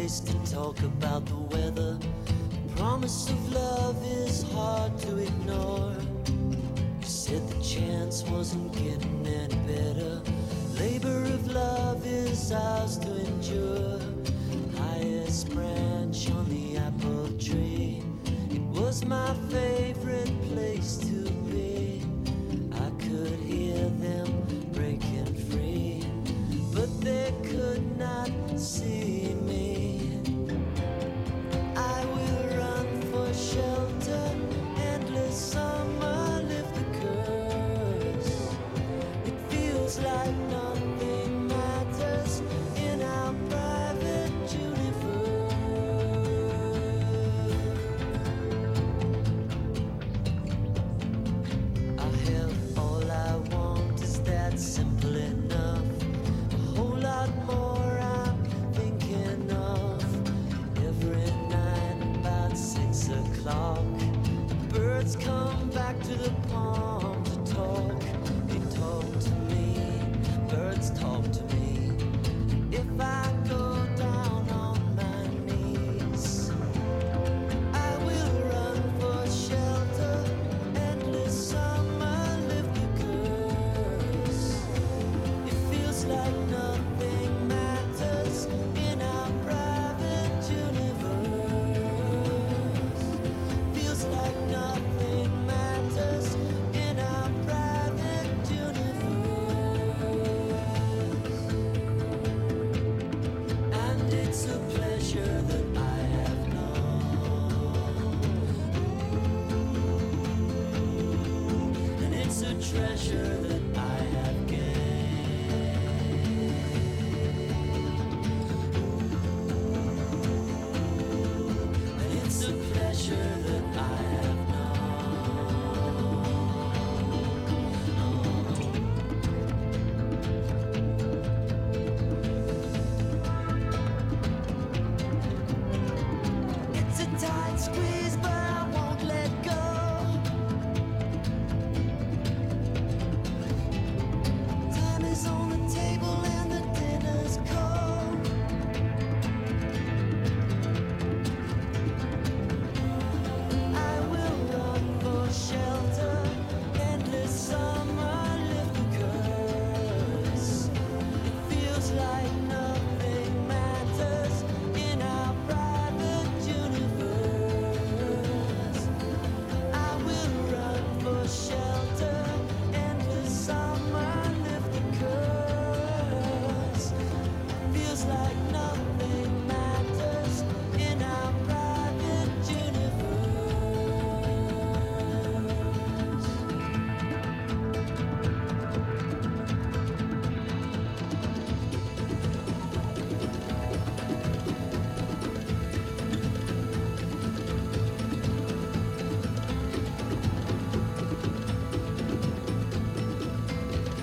place to talk about the weather. Promise of love is hard to ignore. You said the chance wasn't getting any better. Labor of love is ours to endure. Highest branch on the apple tree. It was my favorite place to be. I could hear them breaking free, but they could not see me. I will run for shelter, endless summer, live the curse. It feels like nothing matters in our private universe. I held all I want, is that simple enough? A whole lot more I'm thinking of. Every night about 6 o'clock, birds come back to the pond to talk. They talk to me, birds talk to me. If I go down on my knees, I will run for shelter, endless summer, live the curse. It feels like nothing matters in our private universe. Feels like nothing matters in our private universe. And it's a pleasure that I have known. And it's a treasure that I have gained. And it's a pleasure that